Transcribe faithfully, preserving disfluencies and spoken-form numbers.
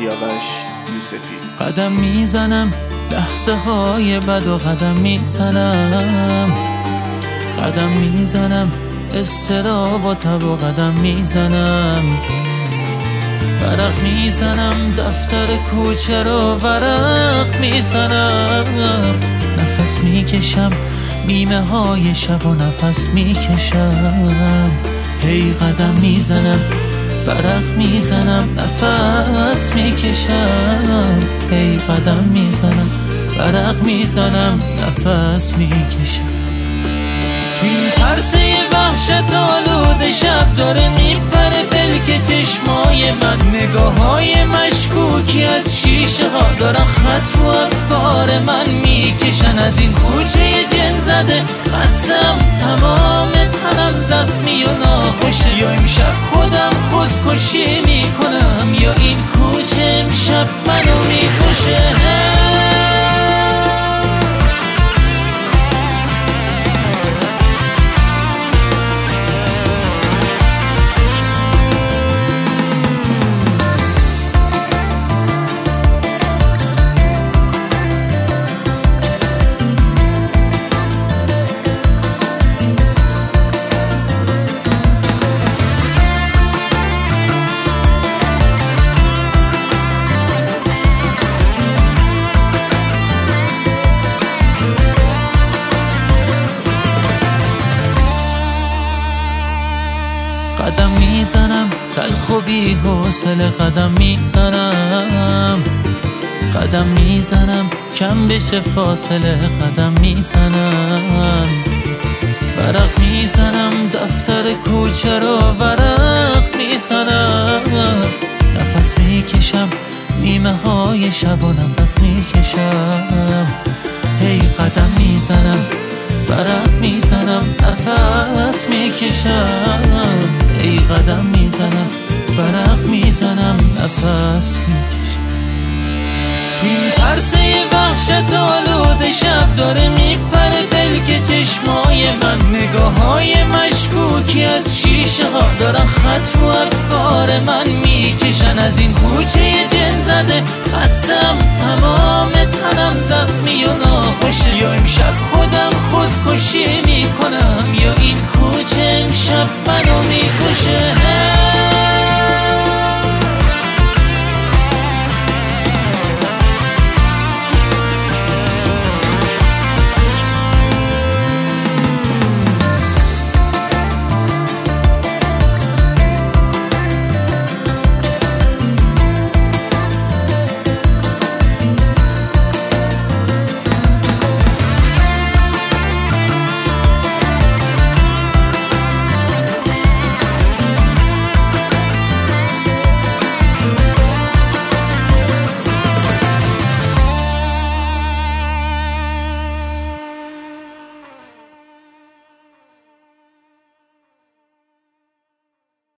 سیاوش یوسفی. قدم میزنم لحظه های بد و قدم میزنم، قدم میزنم استراب و تب و قدم میزنم، ورق میزنم دفتر کوچه رو ورق میزنم، نفس میکشم بیمه های شب و نفس میکشم، هی قدم میزنم ورق میزنم نفس میکشم، هی قدم میزنم ورق میزنم نفس میکشم. تو این پرسه وحشت آلوده شب داره میپره پلک چشمای من، نگاه های مشکوکی از شیشه ها دارن خط رو افکار من میکشن، از این کوچه جن زده خستم تمام تنم زخمی و ناخوشه، یا امشب خودم خودکشی میکنم یا این کوچه امشب منو میکشه. قدم میزنم تلخ و بی حوصله قدم میزنم، قدم میزنم کم بشه فاصله قدم میزنم، ورق میزنم دفتر کوچه رو ورق میزنم، نفس میکشم نیمه های شب و نفس میکشم، هی قدم میزنم ورق میزنم نفس میکشم، ای قدم میزنم ورق میزنم نفس میکشم. این عرصه وحشت آلوده شب داره میپره پلک چشمای من، نگاه های مشکوکی از شیشه ها دارن خط رو افکار من میکشن، از این کوچه جن زده خستم تمام